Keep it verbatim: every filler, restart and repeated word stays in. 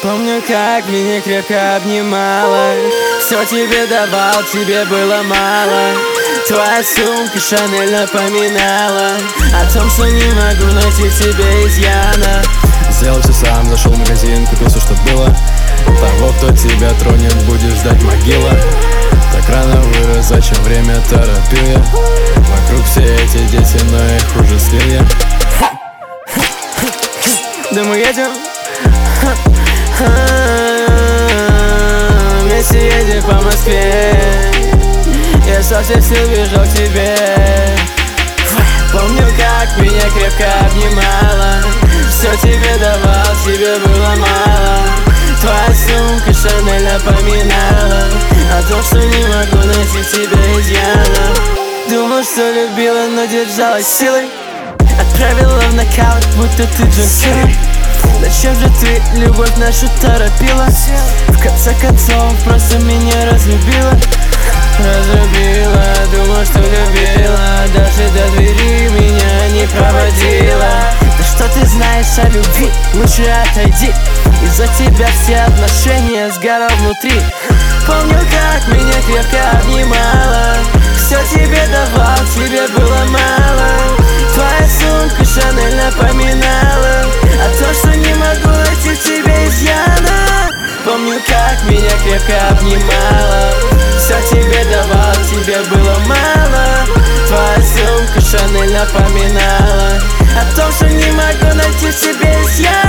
Помню, как меня крепко обнимала, все тебе давал, тебе было мало. Твоя сумка Шанель напоминала о том, что не могу найти в тебе изъяна. Сделал все сам, зашел в магазин, купил все, что было. Того, кто тебя тронет, будешь ждать могила. Так рано вырос, зачем время торопил я? Вокруг все эти дети, но их уже слил я. Да мы едем, вместе едем по Москве. Я со всех сил бежал к тебе. Помню, как меня крепко обнимала, все тебе давал, тебе было мало. Твоя сумка Шанель напоминала о том, что не могу найти в тебе изъяна. Думал, что любила, но держалась силой, отправила в нокаут, будто ты Джон Сина. Зачем же ты любовь нашу торопила? В конце концов, просто меня разлюбила. Разлюбила, думала, что любила, даже до двери меня не проводила. Да что ты знаешь о любви, лучше отойди. Из-за тебя все отношения сгорал внутри. Помню, как меня крепко обнимала, все тебе давал, тебе было мало. Твоя сумка Шанель напоминала о том, что не могу найти в тебе изъяна. Помню, как меня крепко обнимала, все тебе давал, тебе было мало. Твоя сумка Шанель напоминала о том, что не могу найти в тебе изъяна.